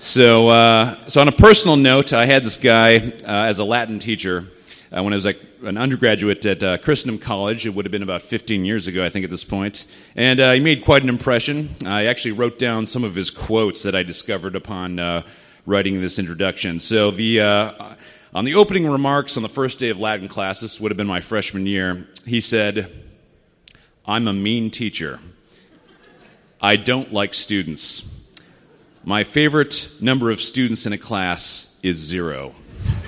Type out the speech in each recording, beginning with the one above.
So on a personal note, I had this guy as a Latin teacher when I was like an undergraduate at Christendom College. It would have been about 15 years ago, I think, at this point. And he made quite an impression. I actually wrote down some of his quotes that I discovered upon writing this introduction. So on the opening remarks on the first day of Latin class, this would have been my freshman year, he said, "I'm a mean teacher. I don't like students. My favorite number of students in a class is 0.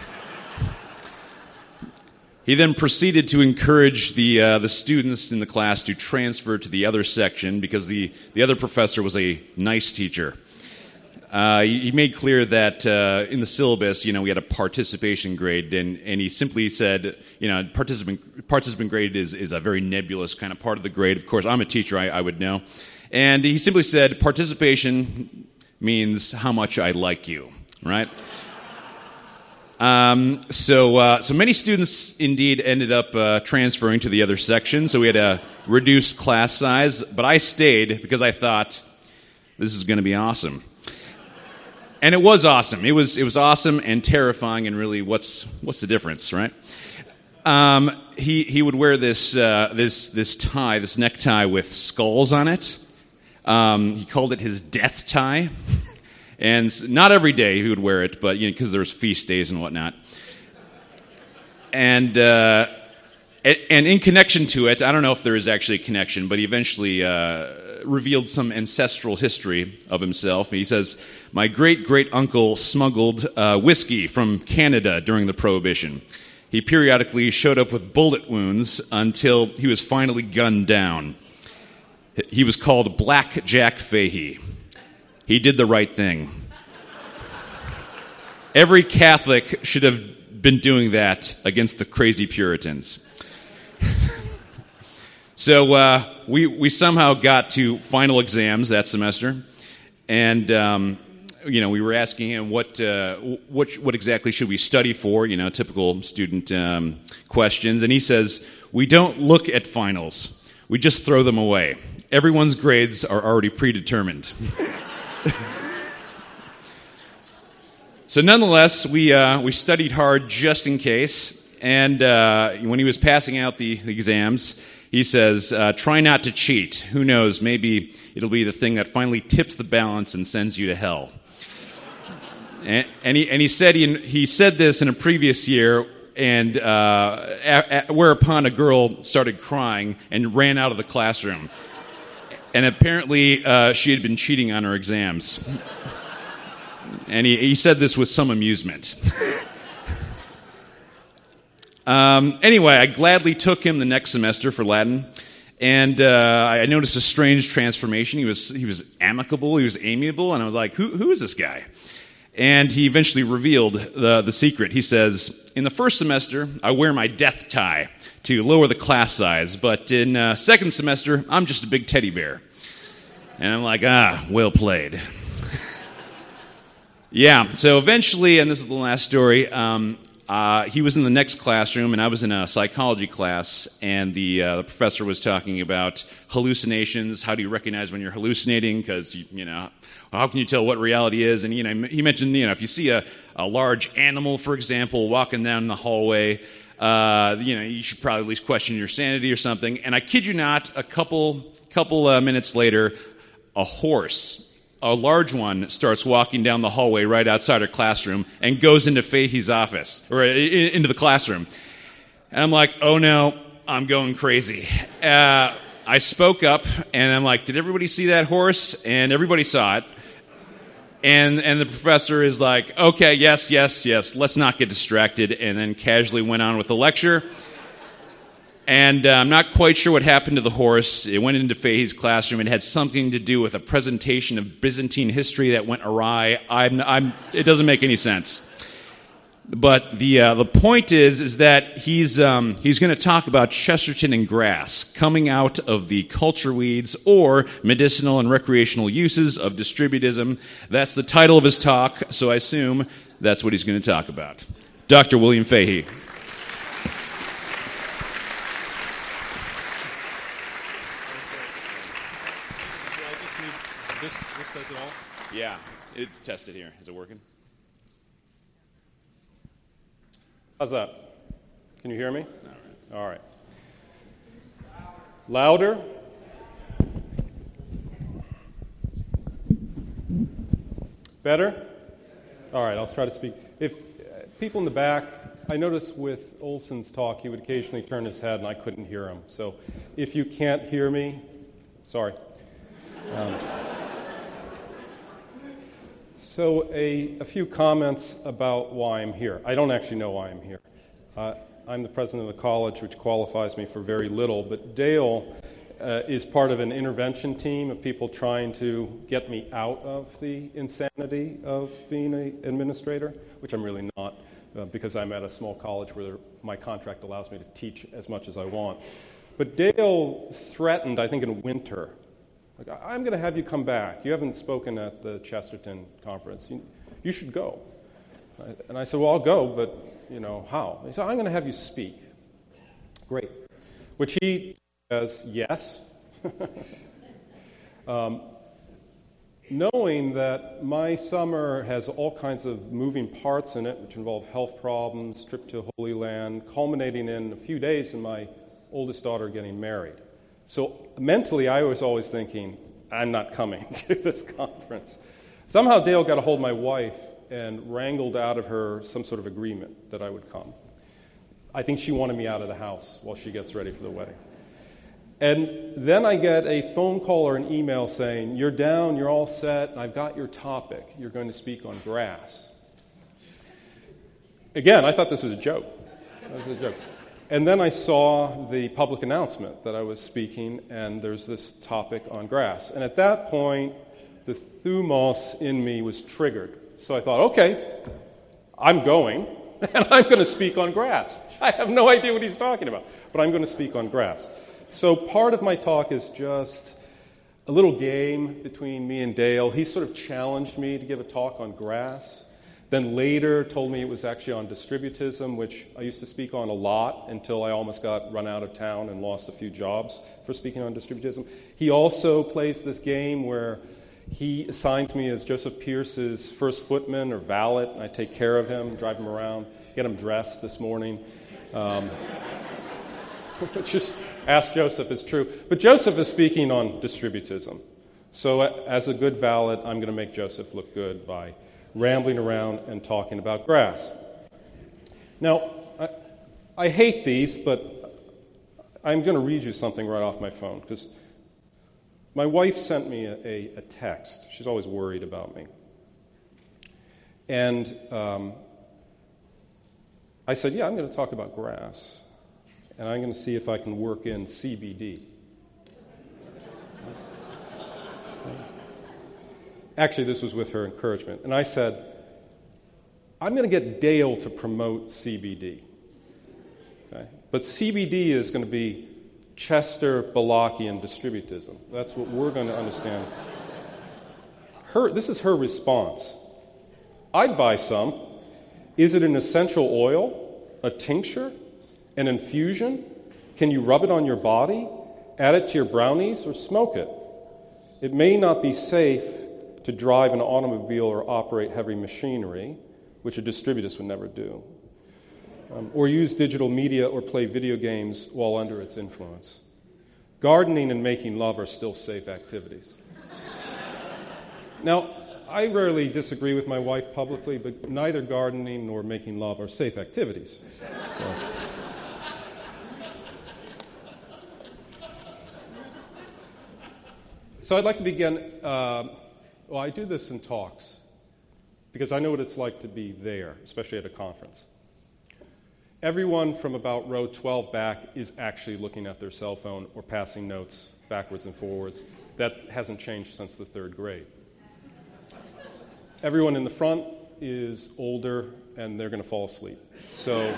He then proceeded to encourage the students in the class to transfer to the other section because the other professor was a nice teacher. He made clear that in the syllabus, we had a participation grade, and he simply said, participant grade is a very nebulous kind of part of the grade. Of course, I'm a teacher, I would know. And he simply said, participation means how much I like you, right? So many students indeed ended up transferring to the other section, so we had a reduced class size, but I stayed because I thought, this is going to be awesome. And it was awesome. It was awesome and terrifying, and really, what's the difference, right? He would wear this tie, this necktie with skulls on it. He called it his death tie. And not every day he would wear it, but because there was feast days and whatnot. And in connection to it, I don't know if there is actually a connection, but he eventually revealed some ancestral history of himself. He says, "My great-great-uncle smuggled whiskey from Canada during the Prohibition. He periodically showed up with bullet wounds until he was finally gunned down. He was called Black Jack Fahey. He did the right thing. Every Catholic should have been doing that against the crazy Puritans." So we somehow got to final exams that semester, and we were asking him what exactly should we study for, typical student questions, and he says, "We don't look at finals. We just throw them away. Everyone's grades are already predetermined." So nonetheless, we studied hard just in case, and when he was passing out the exams, he says, "Try not to cheat. Who knows, maybe it'll be the thing that finally tips the balance and sends you to hell." And he said this in a previous year, and whereupon a girl started crying and ran out of the classroom. And apparently she had been cheating on her exams. And he said this with some amusement. Anyway, I gladly took him the next semester for Latin, and I noticed a strange transformation. He was amicable, he was amiable, and I was like, who is this guy? And he eventually revealed the secret. He says, "In the first semester, I wear my death tie to lower the class size, but in second semester, I'm just a big teddy bear." And I'm like, well played. Yeah, so eventually, and this is the last story, he was in the next classroom, and I was in a psychology class, and the professor was talking about hallucinations. How do you recognize when you're hallucinating? Because, how can you tell what reality is? And, he mentioned, if you see a large animal, for example, walking down the hallway, you should probably at least question your sanity or something. And I kid you not, a couple minutes later, a horse, a large one, starts walking down the hallway right outside her classroom and goes into Fahey's office, or into the classroom. And I'm like, oh no, I'm going crazy. I spoke up, and I'm like, did everybody see that horse? And everybody saw it. And the professor is like, okay, yes, let's not get distracted, and then casually went on with the lecture. And I'm not quite sure what happened to the horse. It went into Fahey's classroom. It had something to do with a presentation of Byzantine history that went awry. It doesn't make any sense. But the point is that he's going to talk about Chesterton and grass coming out of the culture weeds or medicinal and recreational uses of distributism. That's the title of his talk, so I assume that's what he's going to talk about. Dr. William Fahey. This does it all? Test it here. Is it working? How's that? Can you hear me? All right. Louder. Better? All right, I'll try to speak. If people in the back, I noticed with Olson's talk, he would occasionally turn his head and I couldn't hear him. So if you can't hear me, sorry. So a few comments about why I'm here. I don't actually know why I'm here. I'm the president of the college, which qualifies me for very little, but Dale is part of an intervention team of people trying to get me out of the insanity of being an administrator, which I'm really not, because I'm at a small college where my contract allows me to teach as much as I want. But Dale threatened, I think in winter, like, I'm going to have you come back. You haven't spoken at the Chesterton conference. You should go. And I said, well, I'll go, but, how? He said, I'm going to have you speak. Great. Which he says, yes. Knowing that my summer has all kinds of moving parts in it, which involve health problems, trip to Holy Land, culminating in a few days in my oldest daughter getting married. So mentally, I was always thinking, I'm not coming to this conference. Somehow Dale got a hold of my wife and wrangled out of her some sort of agreement that I would come. I think she wanted me out of the house while she gets ready for the wedding. And then I get a phone call or an email saying, you're down, you're all set, and I've got your topic. You're going to speak on grass. Again, I thought this was a joke. And then I saw the public announcement that I was speaking, and there's this topic on grass. And at that point, the thumos in me was triggered. So I thought, okay, I'm going, and I'm going to speak on grass. I have no idea what he's talking about, but I'm going to speak on grass. So part of my talk is just a little game between me and Dale. He sort of challenged me to give a talk on grass. Then later told me it was actually on distributism, which I used to speak on a lot until I almost got run out of town and lost a few jobs for speaking on distributism. He also plays this game where he assigns me as Joseph Pierce's first footman or valet, and I take care of him, drive him around, get him dressed this morning. Just ask Joseph is true. But Joseph is speaking on distributism. So as a good valet, I'm going to make Joseph look good by rambling around and talking about grass. Now, I hate these, but I'm going to read you something right off my phone, because my wife sent me a text. She's always worried about me. And I said, yeah, I'm going to talk about grass. And I'm going to see if I can work in CBD. Actually, this was with her encouragement. And I said, I'm going to get Dale to promote CBD. Okay? But CBD is going to be Chester Balakian distributism. That's what we're going to understand. This is her response. I'd buy some. Is it an essential oil? A tincture? An infusion? Can you rub it on your body? Add it to your brownies or smoke it? It may not be safe to drive an automobile or operate heavy machinery, which a distributist would never do, or use digital media or play video games while under its influence. Gardening and making love are still safe activities. Now, I rarely disagree with my wife publicly, but neither gardening nor making love are safe activities. So I'd like to begin, I do this in talks, because I know what it's like to be there, especially at a conference. Everyone from about row 12 back is actually looking at their cell phone or passing notes backwards and forwards. That hasn't changed since the third grade. Everyone in the front is older, and they're going to fall asleep. So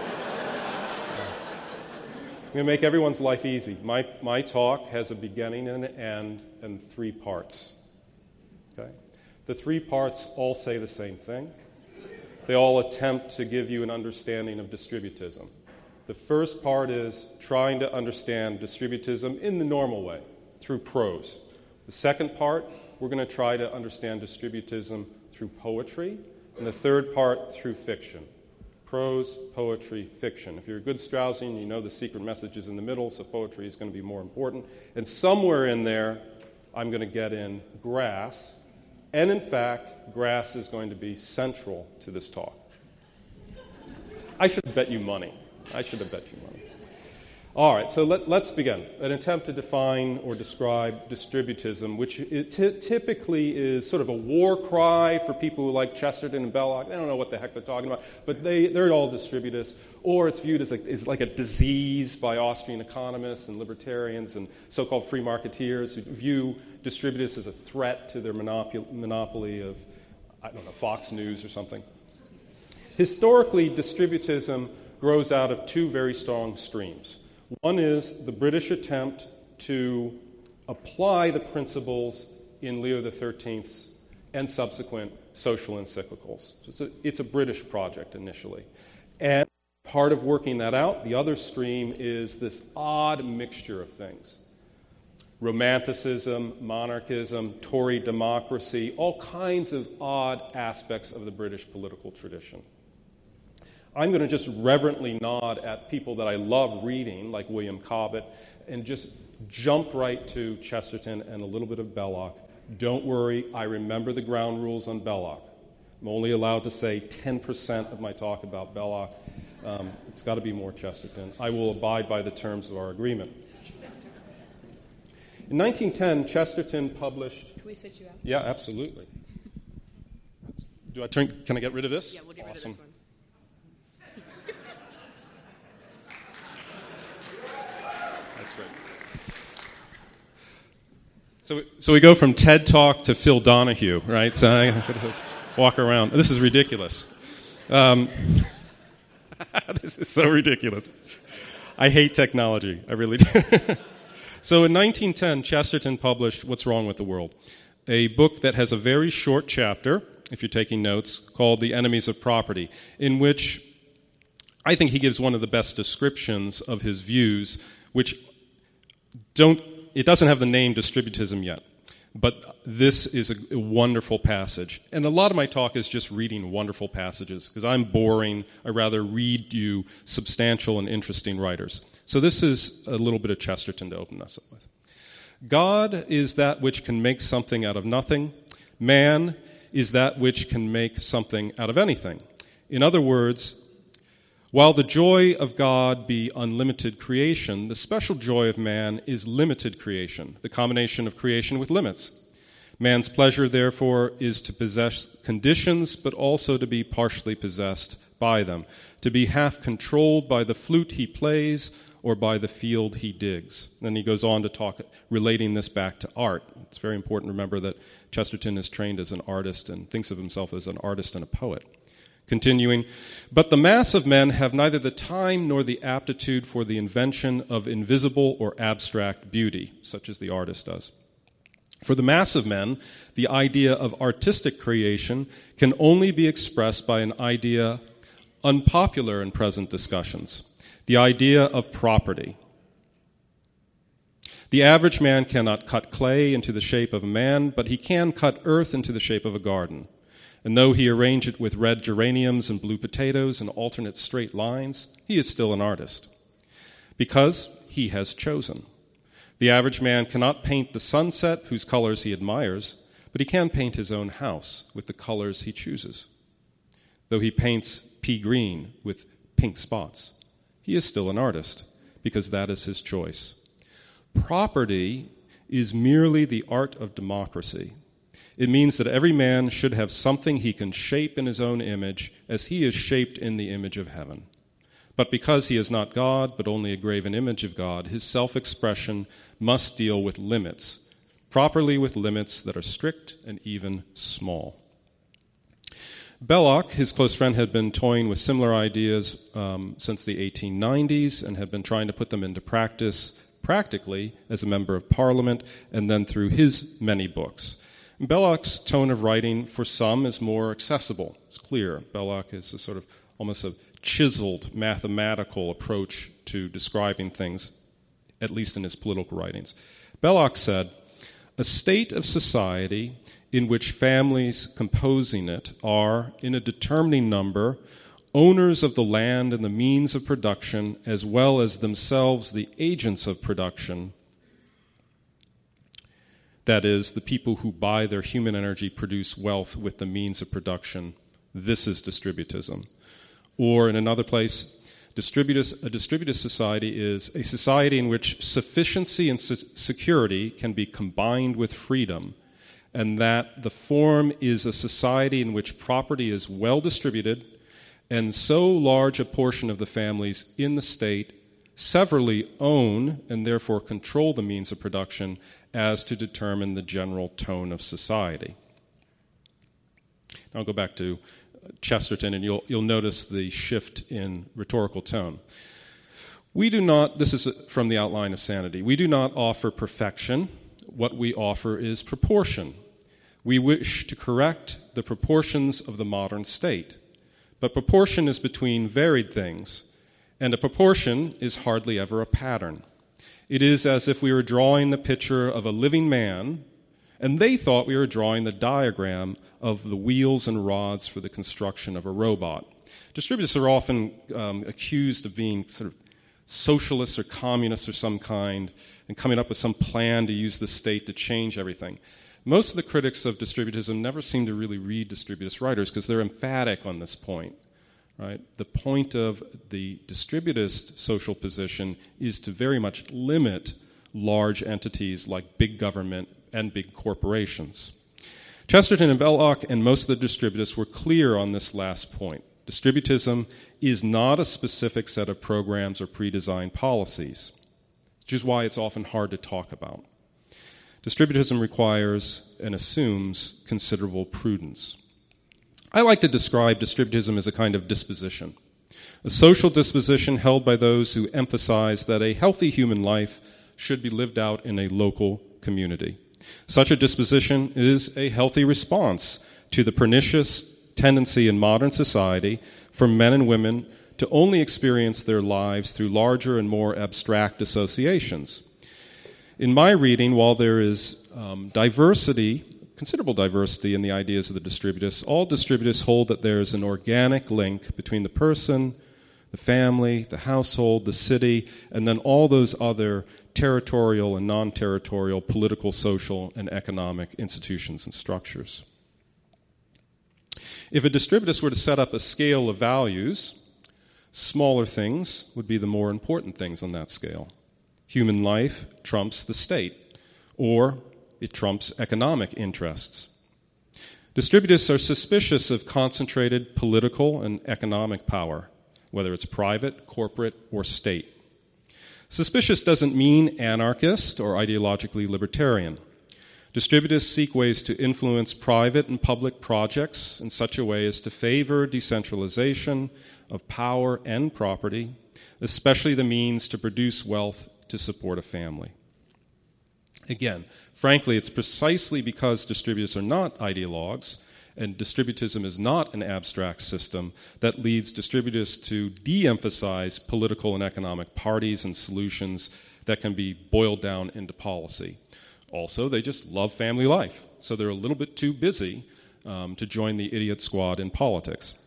I'm going to make everyone's life easy. My talk has a beginning and an end and 3 parts. Okay? The 3 parts all say the same thing. They all attempt to give you an understanding of distributism. The first part is trying to understand distributism in the normal way, through prose. The second part, we're going to try to understand distributism through poetry, and the third part through fiction. Prose, poetry, fiction. If you're a good Straussian, you know the secret message is in the middle, so poetry is going to be more important. And somewhere in there, I'm going to get in grass. And in fact, grass is going to be central to this talk. I should have bet you money. All right, so let's begin. An attempt to define or describe distributism, which typically is sort of a war cry for people who like Chesterton and Belloc. They don't know what the heck they're talking about, but they're all distributists. Or it's viewed as like a disease by Austrian economists and libertarians and so-called free marketeers who view distributists as a threat to their monopoly of, I don't know, Fox News or something. Historically, distributism grows out of two very strong streams. One is the British attempt to apply the principles in Leo XIII's and subsequent social encyclicals. So it's a British project initially. And part of working that out, the other stream is this odd mixture of things. Romanticism, monarchism, Tory democracy, all kinds of odd aspects of the British political tradition. I'm going to just reverently nod at people that I love reading, like William Cobbett, and just jump right to Chesterton and a little bit of Belloc. Don't worry, I remember the ground rules on Belloc. I'm only allowed to say 10% of my talk about Belloc. It's got to be more Chesterton. I will abide by the terms of our agreement. In 1910, Chesterton published... Can we switch you out? Yeah, absolutely. Can I get rid of this? Yeah, we'll get rid of this one. So we go from TED Talk to Phil Donahue, right? So I walk around. This is ridiculous. This is so ridiculous. I hate technology. I really do. So in 1910, Chesterton published What's Wrong with the World, a book that has a very short chapter, if you're taking notes, called The Enemies of Property, in which I think he gives one of the best descriptions of his views, which it doesn't have the name distributism yet, but this is a wonderful passage. And a lot of my talk is just reading wonderful passages, because I'm boring. I rather read you substantial and interesting writers. So this is a little bit of Chesterton to open us up with. God is that which can make something out of nothing. Man is that which can make something out of anything. In other words, while the joy of God be unlimited creation, the special joy of man is limited creation, the combination of creation with limits. Man's pleasure, therefore, is to possess conditions, but also to be partially possessed by them, to be half controlled by the flute he plays or by the field he digs. Then he goes on to talk, relating this back to art. It's very important to remember that Chesterton is trained as an artist and thinks of himself as an artist and a poet. Continuing, but the mass of men have neither the time nor the aptitude for the invention of invisible or abstract beauty, such as the artist does. For the mass of men, the idea of artistic creation can only be expressed by an idea unpopular in present discussions, the idea of property. The average man cannot cut clay into the shape of a man, but he can cut earth into the shape of a garden. And though he arrange it with red geraniums and blue potatoes and alternate straight lines, he is still an artist, because he has chosen. The average man cannot paint the sunset whose colors he admires, but he can paint his own house with the colors he chooses. Though he paints pea green with pink spots, he is still an artist, because that is his choice. Property is merely the art of democracy. It means that every man should have something he can shape in his own image as he is shaped in the image of heaven. But because he is not God, but only a graven image of God, his self-expression must deal with limits, properly with limits that are strict and even small. Belloc, his close friend, had been toying with similar ideas since the 1890s and had been trying to put them into practice practically as a member of Parliament and then through his many books. Belloc's tone of writing, for some, is more accessible. It's clear. Belloc is a sort of almost a chiseled mathematical approach to describing things, at least in his political writings. Belloc said, "A state of society in which families composing it are, in a determining number, owners of the land and the means of production, as well as themselves the agents of production. That is, the people who by their human energy produce wealth with the means of production. This is distributism. Or in another place, a distributist society is a society in which sufficiency and security can be combined with freedom, and that the form is a society in which property is well distributed, and so large a portion of the families in the state severally own and therefore control the means of production as to determine the general tone of society. Now I'll go back to Chesterton, and you'll notice the shift in rhetorical tone. We do not, this is from the Outline of Sanity, we do not offer perfection. What we offer is proportion. We wish to correct the proportions of the modern state. But proportion is between varied things, and a proportion is hardly ever a pattern. It is as if we were drawing the picture of a living man, and they thought we were drawing the diagram of the wheels and rods for the construction of a robot. Distributists are often accused of being sort of socialists or communists of some kind and coming up with some plan to use the state to change everything. Most of the critics of distributism never seem to really read distributist writers because they're emphatic on this point. Right? The point of the distributist social position is to very much limit large entities like big government and big corporations. Chesterton and Belloc and most of the distributists were clear on this last point. Distributism is not a specific set of programs or pre-designed policies, which is why it's often hard to talk about. Distributism requires and assumes considerable prudence. I like to describe distributism as a kind of disposition, a social disposition held by those who emphasize that a healthy human life should be lived out in a local community. Such a disposition is a healthy response to the pernicious tendency in modern society for men and women to only experience their lives through larger and more abstract associations. In my reading, while there is considerable diversity in the ideas of the distributists, all distributists hold that there is an organic link between the person, the family, the household, the city, and then all those other territorial and non-territorial political, social, and economic institutions and structures. If a distributist were to set up a scale of values, smaller things would be the more important things on that scale. Human life trumps the state, or it trumps economic interests. Distributists are suspicious of concentrated political and economic power, whether it's private, corporate, or state. Suspicious doesn't mean anarchist or ideologically libertarian. Distributists seek ways to influence private and public projects in such a way as to favor decentralization of power and property, especially the means to produce wealth to support a family. Again, frankly, it's precisely because distributists are not ideologues and distributism is not an abstract system that leads distributists to de-emphasize political and economic parties and solutions that can be boiled down into policy. Also, they just love family life, so they're a little bit too busy to join the idiot squad in politics.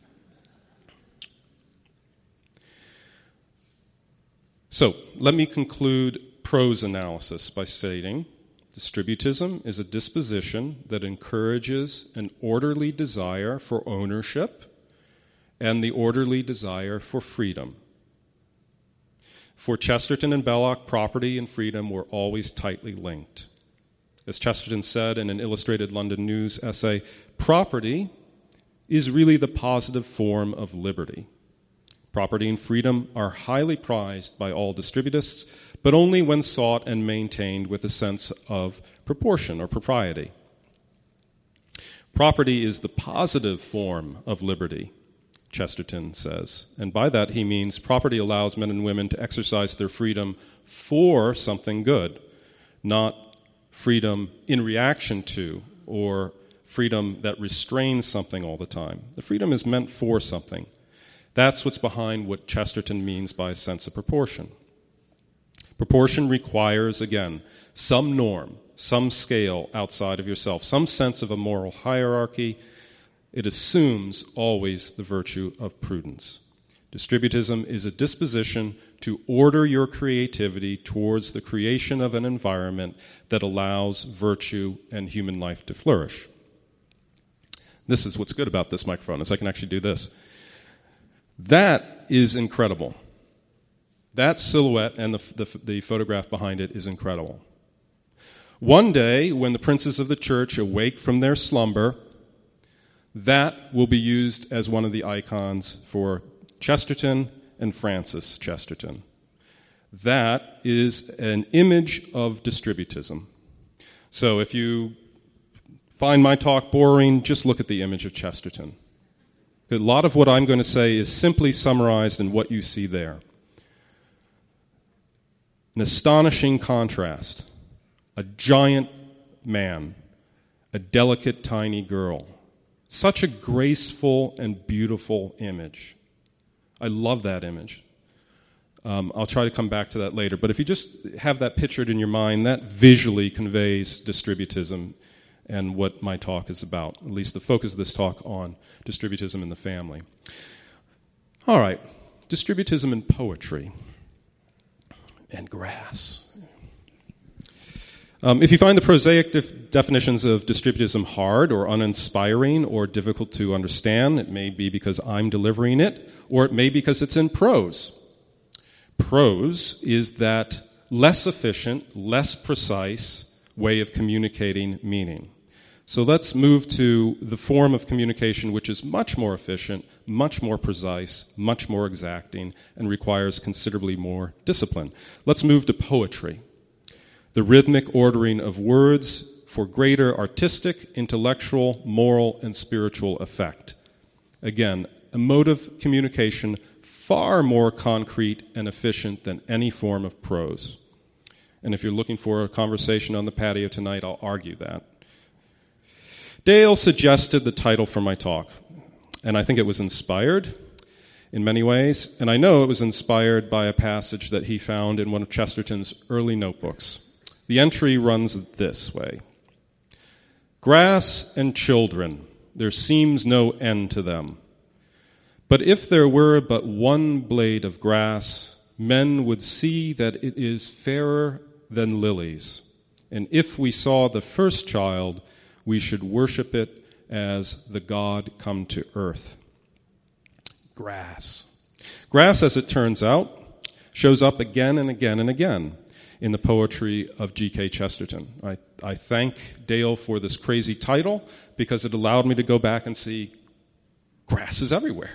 So, let me conclude prose analysis by stating distributism is a disposition that encourages an orderly desire for ownership and the orderly desire for freedom. For Chesterton and Belloc, property and freedom were always tightly linked. As Chesterton said in an Illustrated London News essay, property is really the positive form of liberty. Property and freedom are highly prized by all distributists, but only when sought and maintained with a sense of proportion or propriety. Property is the positive form of liberty, Chesterton says, and by that he means property allows men and women to exercise their freedom for something good, not freedom in reaction to or freedom that restrains something all the time. The freedom is meant for something. That's what's behind what Chesterton means by a sense of proportion. Proportion requires, again, some norm, some scale outside of yourself, some sense of a moral hierarchy. It assumes always the virtue of prudence. Distributism is a disposition to order your creativity towards the creation of an environment that allows virtue and human life to flourish. This is what's good about this microphone, is I can actually do this. That is incredible. That silhouette and the photograph behind it is incredible. One day, when the princes of the church awake from their slumber, that will be used as one of the icons for Chesterton and Francis Chesterton. That is an image of distributism. So if you find my talk boring, just look at the image of Chesterton. A lot of what I'm going to say is simply summarized in what you see there. An astonishing contrast. A giant man, a delicate, tiny girl. Such a graceful and beautiful image. I love that image. I'll try to come back to that later. But if you just have that pictured in your mind, that visually conveys distributism and what my talk is about, at least the focus of this talk on distributism in the family. All right, distributism in poetry and grass. If you find the prosaic definitions of distributism hard or uninspiring or difficult to understand, it may be because I'm delivering it, or it may be because it's in prose. Prose is that less efficient, less precise way of communicating meaning. So let's move to the form of communication which is much more efficient, much more precise, much more exacting, and requires considerably more discipline. Let's move to poetry. The rhythmic ordering of words for greater artistic, intellectual, moral, and spiritual effect. Again, emotive communication far more concrete and efficient than any form of prose. And if you're looking for a conversation on the patio tonight, I'll argue that. Dale suggested the title for my talk, and I think it was inspired in many ways, and I know it was inspired by a passage that he found in one of Chesterton's early notebooks. The entry runs this way. Grass and children, there seems no end to them. But if there were but one blade of grass, men would see that it is fairer than lilies. And if we saw the first child, we should worship it as the God come to earth. Grass. Grass, as it turns out, shows up again and again and again in the poetry of G.K. Chesterton. I thank Dale for this crazy title because it allowed me to go back and see grass is everywhere.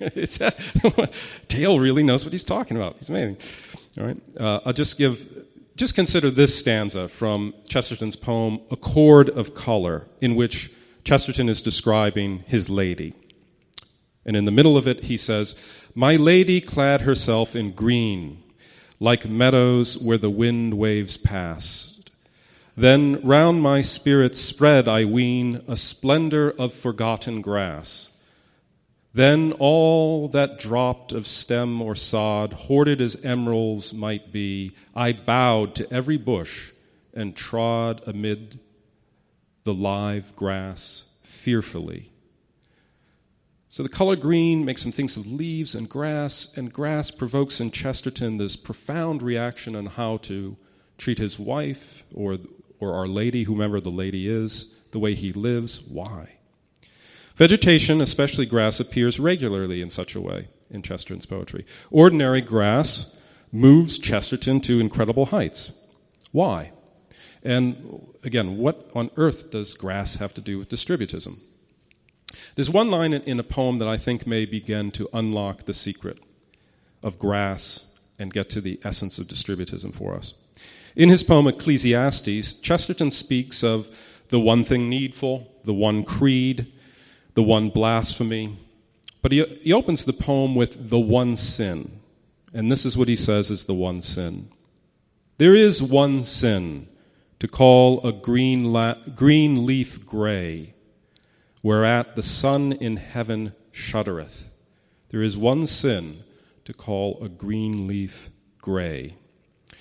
Dale really knows what he's talking about. He's amazing. All right, I'll just consider this stanza from Chesterton's poem, A Chord of Color, in which Chesterton is describing his lady. And in the middle of it, he says, "My lady clad herself in green, like meadows where the wind waves past. Then round my spirit spread, I ween, a splendor of forgotten grass. Then all that dropped of stem or sod, hoarded as emeralds might be, I bowed to every bush and trod amid the live grass fearfully." So the color green makes him think of leaves and grass provokes in Chesterton this profound reaction on how to treat his wife or Our Lady, whomever the lady is, the way he lives. Why? Vegetation, especially grass, appears regularly in such a way in Chesterton's poetry. Ordinary grass moves Chesterton to incredible heights. Why? And again, what on earth does grass have to do with distributism? There's one line in a poem that I think may begin to unlock the secret of grass and get to the essence of distributism for us. In his poem Ecclesiastes, Chesterton speaks of the one thing needful, the one creed, the one blasphemy. But he opens the poem with the one sin. And this is what he says is the one sin. There is one sin, to call a green leaf gray, whereat the sun in heaven shuddereth. There is one sin, to call a green leaf gray.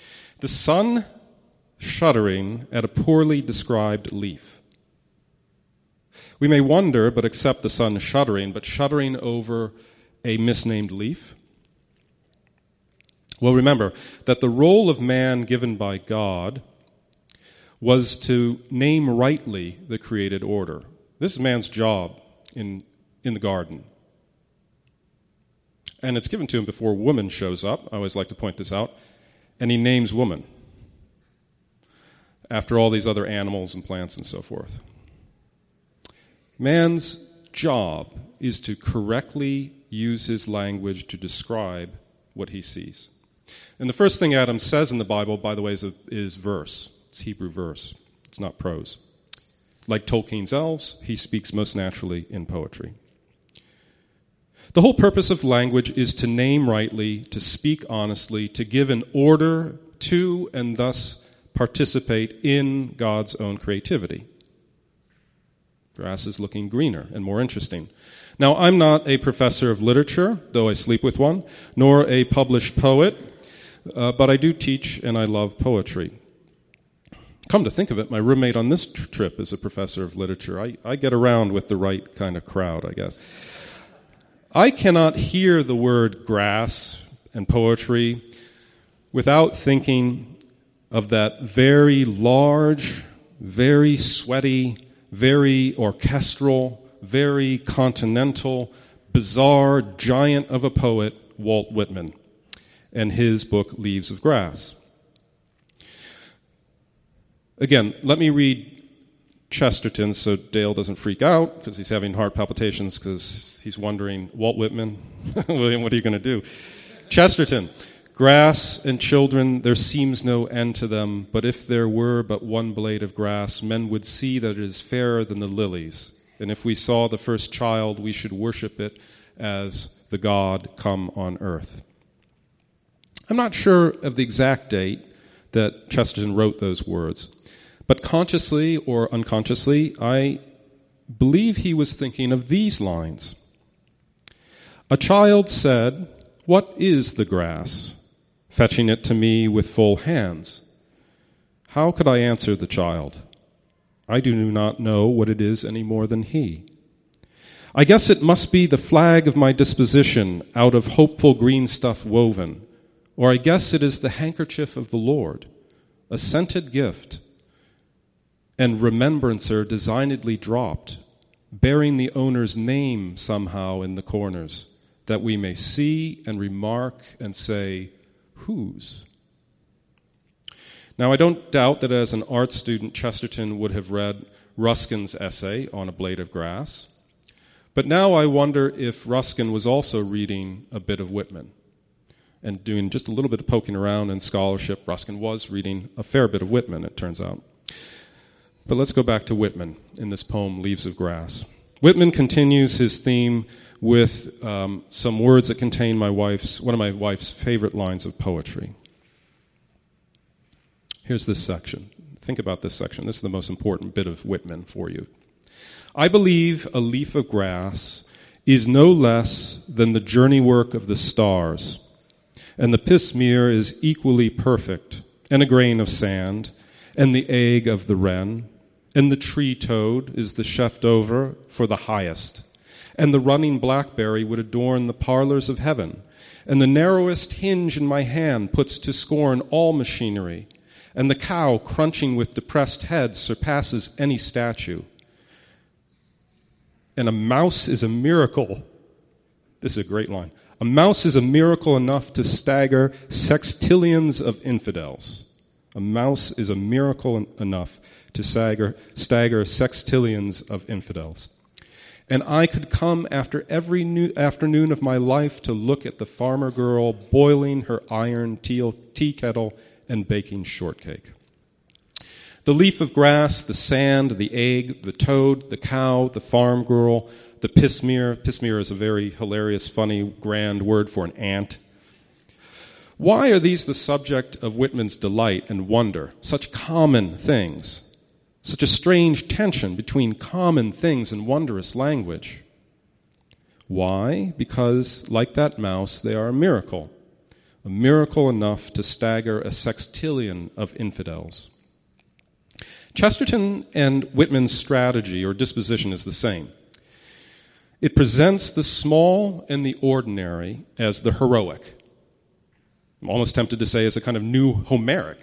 The sun shuddering at a poorly described leaf. We may wonder, but accept the sun shuddering, but shuddering over a misnamed leaf? Well, remember that the role of man given by God was to name rightly the created order. This is man's job in the garden. And it's given to him before woman shows up. I always like to point this out. And he names woman after all these other animals and plants and so forth. Man's job is to correctly use his language to describe what he sees. And the first thing Adam says in the Bible, by the way, is verse. It's Hebrew verse. It's not prose. Like Tolkien's elves, he speaks most naturally in poetry. The whole purpose of language is to name rightly, to speak honestly, to give an order to and thus participate in God's own creativity. Grass is looking greener and more interesting. Now, I'm not a professor of literature, though I sleep with one, nor a published poet, but I do teach and I love poetry. Come to think of it, my roommate on this trip is a professor of literature. I get around with the right kind of crowd, I guess. I cannot hear the word grass and poetry without thinking of that very large, very sweaty, very orchestral, very continental, bizarre giant of a poet, Walt Whitman, and his book, Leaves of Grass. Again, let me read Chesterton so Dale doesn't freak out because he's having heart palpitations because he's wondering, Walt Whitman, William, what are you going to do? Chesterton, grass and children, there seems no end to them, but if there were but one blade of grass, men would see that it is fairer than the lilies. And if we saw the first child, we should worship it as the God come on earth. I'm not sure of the exact date that Chesterton wrote those words, but consciously or unconsciously, I believe he was thinking of these lines. A child said, "What is the grass?" fetching it to me with full hands. How could I answer the child? I do not know what it is any more than he. I guess it must be the flag of my disposition, out of hopeful green stuff woven, or I guess it is the handkerchief of the Lord, a scented gift, and remembrancer designedly dropped, bearing the owner's name somehow in the corners, that we may see and remark and say, whose? Now, I don't doubt that as an art student, Chesterton would have read Ruskin's essay on A Blade of Grass. But now I wonder if Ruskin was also reading a bit of Whitman and doing just a little bit of poking around in scholarship. Ruskin was reading a fair bit of Whitman, it turns out. But let's go back to Whitman in this poem, Leaves of Grass. Whitman continues his theme with some words that contain one of my wife's favorite lines of poetry. Here's this section. Think about this section. This is the most important bit of Whitman for you. I believe a leaf of grass is no less than the journey work of the stars, and the pismire is equally perfect, and a grain of sand, and the egg of the wren, and the tree toad is the chef d'oeuvre for the highest, and the running blackberry would adorn the parlors of heaven, and the narrowest hinge in my hand puts to scorn all machinery, and the cow crunching with depressed head surpasses any statue. And a mouse is a miracle. This is a great line. A mouse is a miracle enough to stagger sextillions of infidels. A mouse is a miracle enough to stagger sextillions of infidels. And I could come after every afternoon of my life to look at the farmer girl boiling her iron tea kettle and baking shortcake. The leaf of grass, the sand, the egg, the toad, the cow, the farm girl, the pismire. Pismire is a very hilarious, funny, grand word for an ant. Why are these the subject of Whitman's delight and wonder? Such common things. Such a strange tension between common things and wondrous language. Why? Because, like that mouse, they are a miracle. a miracle enough to stagger a sextillion of infidels. Chesterton and Whitman's strategy or disposition is the same. It presents the small and the ordinary as the heroic. I'm almost tempted to say as a kind of new Homeric.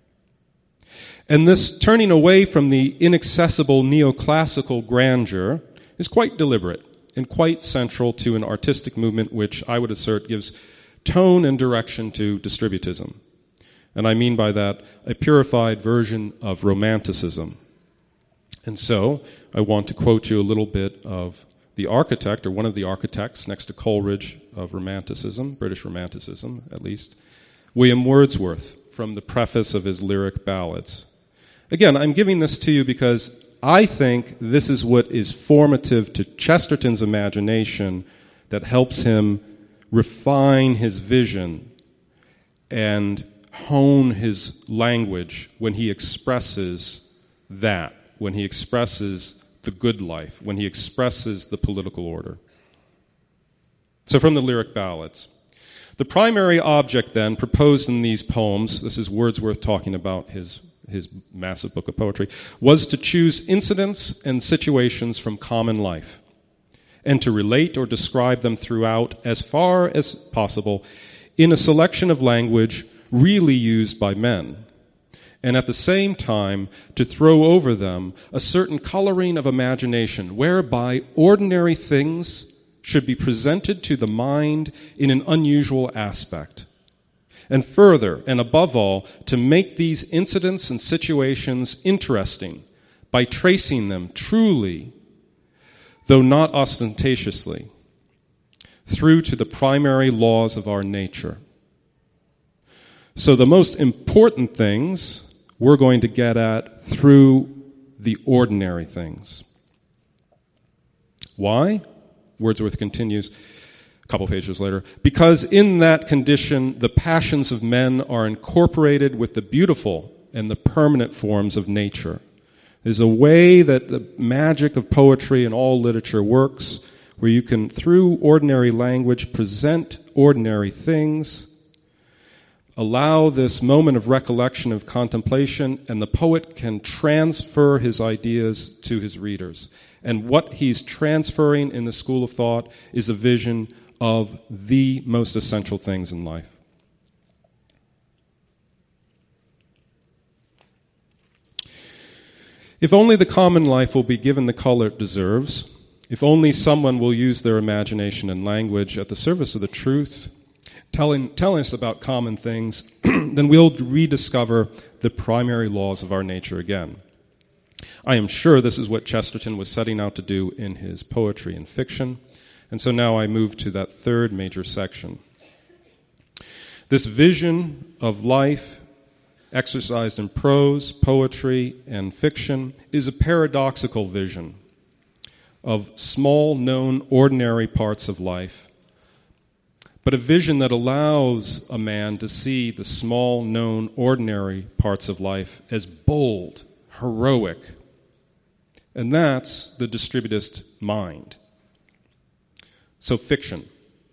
And this turning away from the inaccessible neoclassical grandeur is quite deliberate and quite central to an artistic movement which I would assert gives tone and direction to distributism. And I mean by that a purified version of Romanticism. And so I want to quote you a little bit of the architect, or one of the architects next to Coleridge of Romanticism, British Romanticism at least, William Wordsworth, from the preface of his lyric ballads. Again, I'm giving this to you because I think this is what is formative to Chesterton's imagination that helps him refine his vision and hone his language when he expresses that, when he expresses the good life, when he expresses the political order. So from the lyric ballads. The primary object then proposed in these poems, this is Wordsworth talking about his massive book of poetry, was to choose incidents and situations from common life and to relate or describe them throughout as far as possible in a selection of language really used by men, and at the same time to throw over them a certain coloring of imagination whereby ordinary things should be presented to the mind in an unusual aspect. And further, and above all, to make these incidents and situations interesting by tracing them truly, though not ostentatiously, through to the primary laws of our nature. So the most important things we're going to get at through the ordinary things. Why? Wordsworth continues a couple pages later. Because in that condition, the passions of men are incorporated with the beautiful and the permanent forms of nature. There's a way that the magic of poetry and all literature works, where you can, through ordinary language, present ordinary things, allow this moment of recollection, of contemplation, and the poet can transfer his ideas to his readers. And what he's transferring in the school of thought is a vision of the most essential things in life. If only the common life will be given the color it deserves, if only someone will use their imagination and language at the service of the truth, telling us about common things, then we'll rediscover the primary laws of our nature again. I am sure this is what Chesterton was setting out to do in his poetry and fiction, and so now I move to that third major section. This vision of life exercised in prose, poetry, and fiction is a paradoxical vision of small, known, ordinary parts of life, but a vision that allows a man to see the small, known, ordinary parts of life as bold, heroic. And that's the distributist mind. So fiction.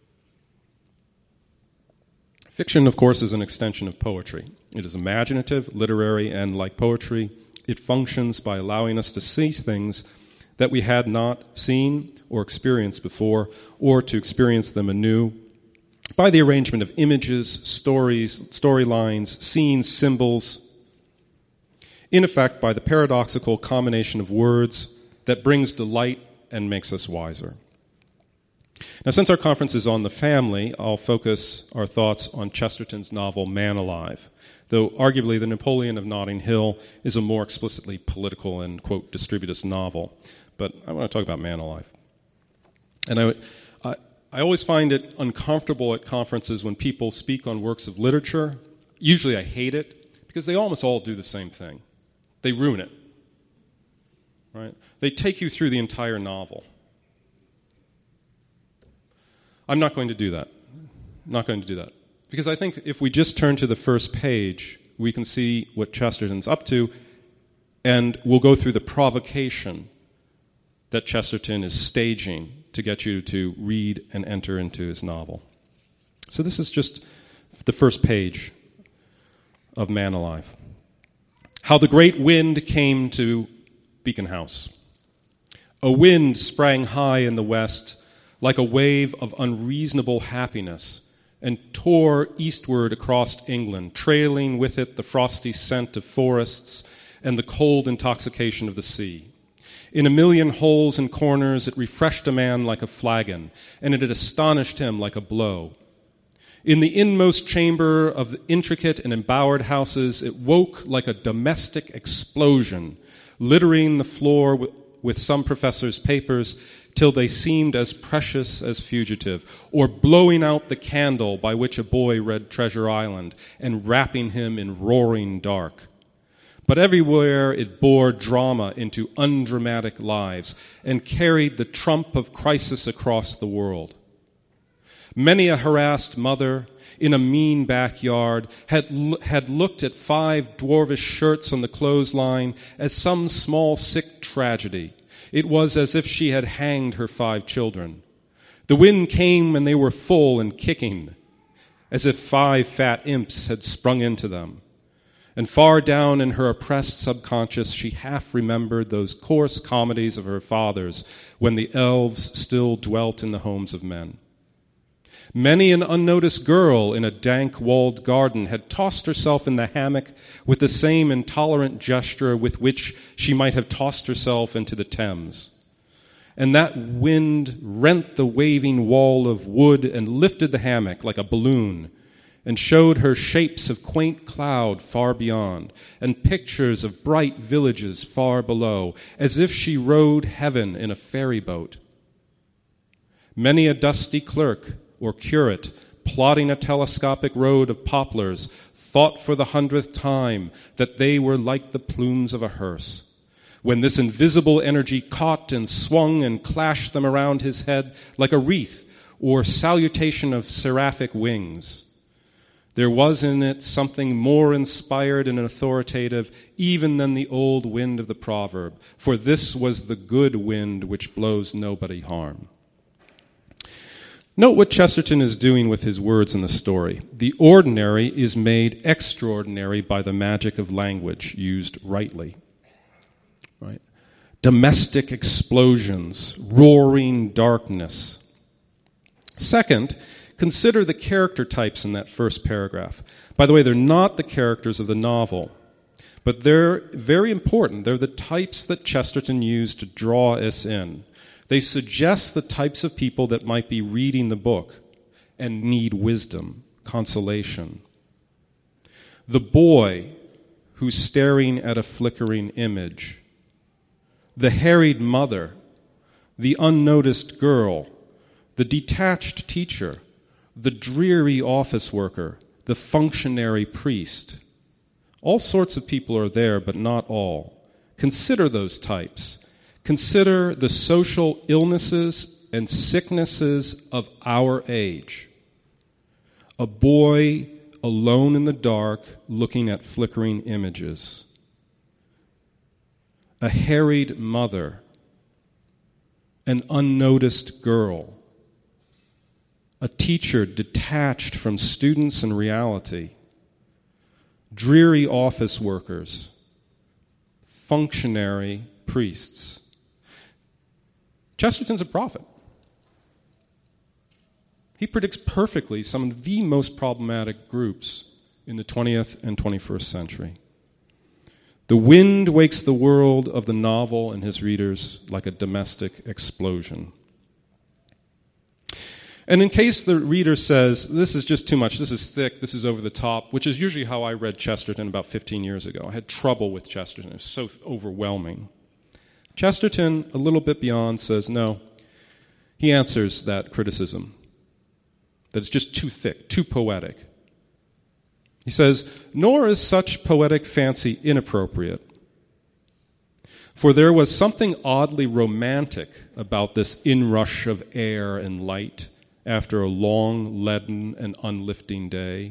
Fiction, of course, is an extension of poetry. It is imaginative, literary, and like poetry, it functions by allowing us to see things that we had not seen or experienced before, or to experience them anew by the arrangement of images, stories, storylines, scenes, symbols, in effect by the paradoxical combination of words that brings delight and makes us wiser. Now, since our conference is on the family, I'll focus our thoughts on Chesterton's novel Man Alive, though arguably The Napoleon of Notting Hill is a more explicitly political and, quote, distributist novel. But I want to talk about Man Alive. And I always find it uncomfortable at conferences when people speak on works of literature. Usually I hate it, because they almost all do the same thing. They ruin it. Right? They take you through the entire novel. I'm not going to do that. Not going to do that. Because I think if we just turn to the first page, we can see what Chesterton's up to, and we'll go through the provocation that Chesterton is staging to get you to read and enter into his novel. So this is just the first page of Man Alive. How the great wind came to Beacon House. A wind sprang high in the west like a wave of unreasonable happiness and tore eastward across England, trailing with it the frosty scent of forests and the cold intoxication of the sea. In a million holes and corners, it refreshed a man like a flagon, and it had astonished him like a blow. In the inmost chamber of the intricate and embowered houses, it woke like a domestic explosion, littering the floor with some professor's papers till they seemed as precious as fugitive, or blowing out the candle by which a boy read Treasure Island and wrapping him in roaring dark. But everywhere it bore drama into undramatic lives and carried the trump of crisis across the world. Many a harassed mother in a mean backyard had looked at 5 dwarvish shirts on the clothesline as some small sick tragedy. It was as if she had hanged her 5 children. The wind came when they were full and kicking, as if 5 fat imps had sprung into them. And far down in her oppressed subconscious, she half remembered those coarse comedies of her fathers when the elves still dwelt in the homes of men. Many an unnoticed girl in a dank walled garden had tossed herself in the hammock with the same intolerant gesture with which she might have tossed herself into the Thames. And that wind rent the waving wall of wood and lifted the hammock like a balloon, and showed her shapes of quaint cloud far beyond, and pictures of bright villages far below, as if she rode heaven in a ferry boat. Many a dusty clerk or curate, plodding a telescopic road of poplars, thought for the 100th time that they were like the plumes of a hearse, when this invisible energy caught and swung and clashed them around his head like a wreath or salutation of seraphic wings. There was in it something more inspired and authoritative even than the old wind of the proverb, for this was the good wind which blows nobody harm. Note what Chesterton is doing with his words in the story. The ordinary is made extraordinary by the magic of language used rightly. Right? Domestic explosions, roaring darkness. Second, consider the character types in that first paragraph. By the way, they're not the characters of the novel, but they're very important. They're the types that Chesterton used to draw us in. They suggest the types of people that might be reading the book and need wisdom, consolation. The boy who's staring at a flickering image. The harried mother. The unnoticed girl. The detached teacher. The dreary office worker, the functionary priest. All sorts of people are there, but not all. Consider those types. Consider the social illnesses and sicknesses of our age. A boy alone in the dark looking at flickering images. A harried mother. An unnoticed girl. A teacher detached from students and reality, dreary office workers, functionary priests. Chesterton's a prophet. He predicts perfectly some of the most problematic groups in the 20th and 21st century. The wind wakes the world of the novel and his readers like a domestic explosion. And in case the reader says, this is just too much, this is thick, this is over the top, which is usually how I read Chesterton about 15 years ago. I had trouble with Chesterton. It was so overwhelming. Chesterton, a little bit beyond, says no. He answers that criticism, that it's just too thick, too poetic. He says, nor is such poetic fancy inappropriate. For there was something oddly romantic about this inrush of air and light after a long, leaden, and unlifting day.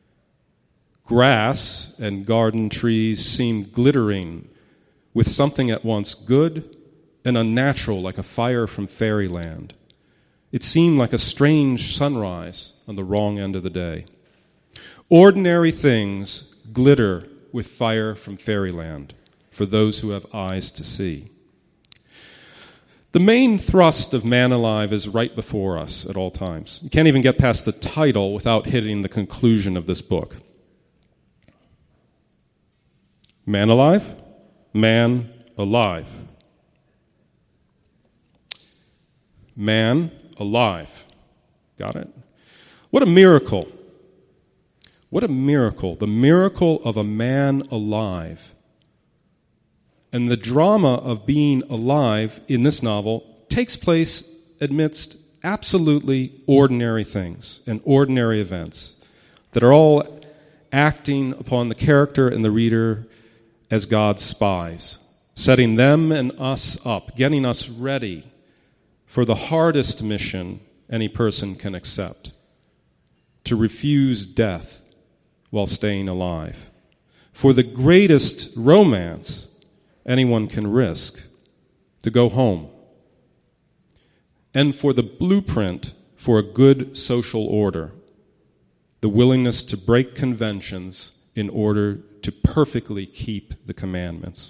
Grass and garden trees seemed glittering with something at once good and unnatural, like a fire from fairyland. It seemed like a strange sunrise on the wrong end of the day. Ordinary things glitter with fire from fairyland for those who have eyes to see. The main thrust of Man Alive is right before us at all times. You can't even get past the title without hitting the conclusion of this book. Man Alive? Man Alive. Man alive. Got it? What a miracle. What a miracle. The miracle of a man alive. And the drama of being alive in this novel takes place amidst absolutely ordinary things and ordinary events that are all acting upon the character and the reader as God's spies, setting them and us up, getting us ready for the hardest mission any person can accept, to refuse death while staying alive, for the greatest romance anyone can risk, to go home, and for the blueprint for a good social order, the willingness to break conventions in order to perfectly keep the commandments.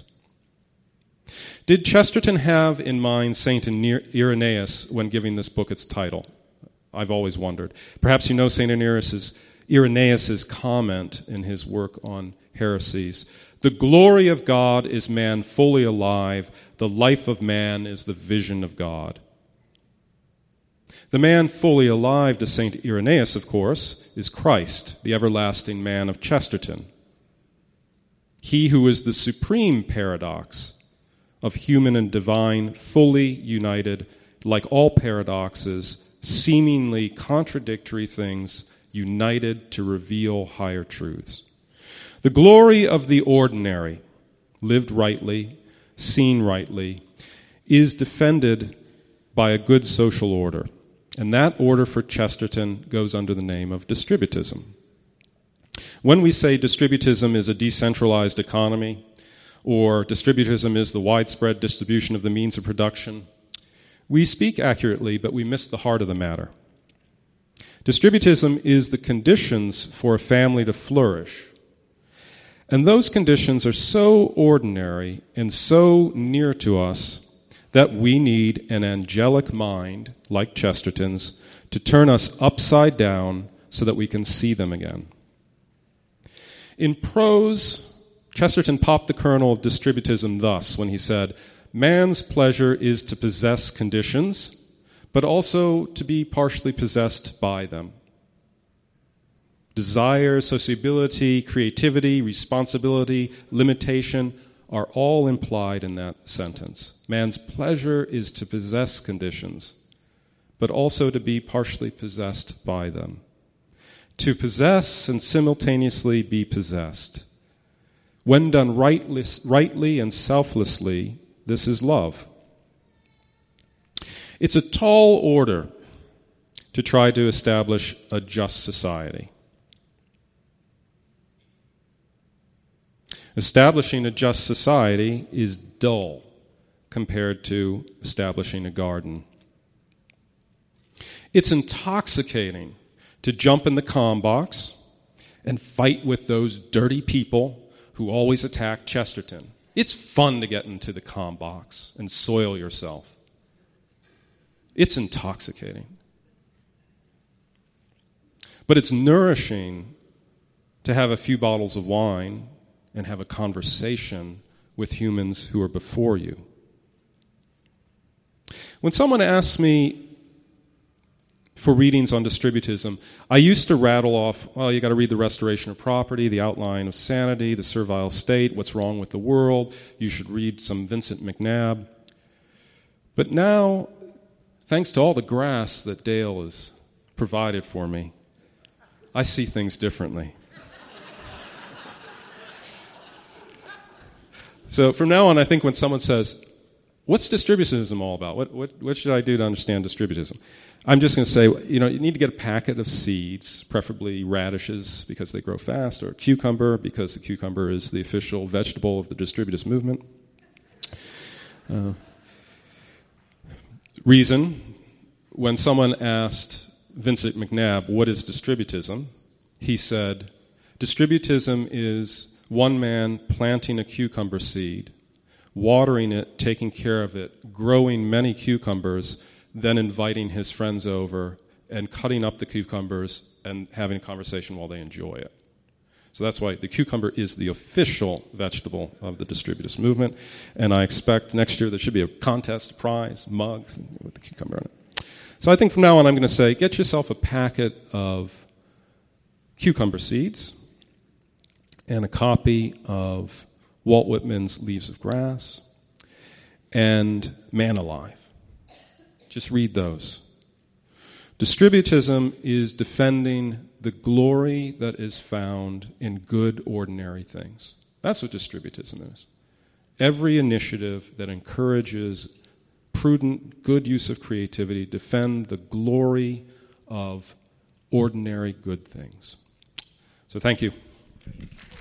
Did Chesterton have in mind St. Irenaeus when giving this book its title? I've always wondered. Perhaps you know St. Irenaeus' comment in his work on heresies. The glory of God is man fully alive. The life of man is the vision of God. The man fully alive to St. Irenaeus, of course, is Christ, the everlasting man of Chesterton. He who is the supreme paradox of human and divine, fully united, like all paradoxes, seemingly contradictory things, united to reveal higher truths. The glory of the ordinary, lived rightly, seen rightly, is defended by a good social order. And that order for Chesterton goes under the name of distributism. When we say distributism is a decentralized economy, or distributism is the widespread distribution of the means of production, we speak accurately, but we miss the heart of the matter. Distributism is the conditions for a family to flourish. And those conditions are so ordinary and so near to us that we need an angelic mind, like Chesterton's, to turn us upside down so that we can see them again. In prose, Chesterton popped the kernel of distributism thus when he said, man's pleasure is to possess conditions, but also to be partially possessed by them. Desire, sociability, creativity, responsibility, limitation are all implied in that sentence. Man's pleasure is to possess conditions, but also to be partially possessed by them. To possess and simultaneously be possessed. When done rightly and selflessly, this is love. It's a tall order to try to establish a just society. Establishing a just society is dull compared to establishing a garden. It's intoxicating to jump in the comm box and fight with those dirty people who always attack Chesterton. It's fun to get into the comm box and soil yourself. It's intoxicating. But it's nourishing to have a few bottles of wine and have a conversation with humans who are before you. When someone asks me for readings on distributism, I used to rattle off, well, you got to read The Restoration of Property, The Outline of Sanity, The Servile State, What's Wrong with the World. You should read some Vincent McNabb. But now, thanks to all the grass that Dale has provided for me, I see things differently. So from now on, I think when someone says, what's distributism all about? What should I do to understand distributism? I'm just going to say, you need to get a packet of seeds, preferably radishes because they grow fast, or cucumber because the cucumber is the official vegetable of the distributist movement. Reason, when someone asked Vincent McNabb, what is distributism? he said, "Distributism is one man planting a cucumber seed, watering it, taking care of it, growing many cucumbers, then inviting his friends over and cutting up the cucumbers and having a conversation while they enjoy it." So that's why the cucumber is the official vegetable of the distributist movement, and I expect next year there should be a contest, prize, mug with the cucumber on it. So I think from now on I'm going to say, get yourself a packet of cucumber seeds and a copy of Walt Whitman's Leaves of Grass and Man Alive. Just read those. Distributism is defending the glory that is found in good, ordinary things. That's what distributism is. Every initiative that encourages prudent, good use of creativity, defend the glory of ordinary good things. So thank you.